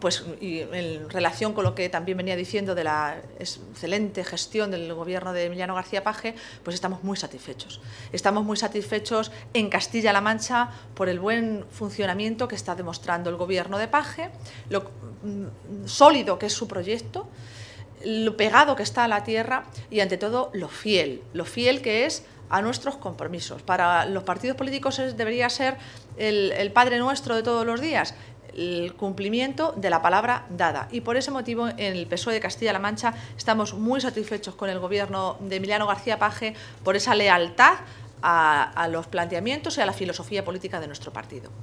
pues, y en relación con lo que también venía diciendo de la excelente gestión del Gobierno de Emiliano García Paje, pues estamos muy satisfechos. Estamos muy satisfechos en Castilla-La Mancha por el buen funcionamiento que está demostrando el Gobierno de Paje, lo sólido que es su proyecto, lo pegado que está a la tierra y, ante todo, lo fiel que es a nuestros compromisos. Para los partidos políticos debería ser el Padre Nuestro de todos los días, el cumplimiento de la palabra dada. Y por ese motivo, en el PSOE de Castilla-La Mancha estamos muy satisfechos con el Gobierno de Emiliano García Paje por esa lealtad a los planteamientos y a la filosofía política de nuestro partido.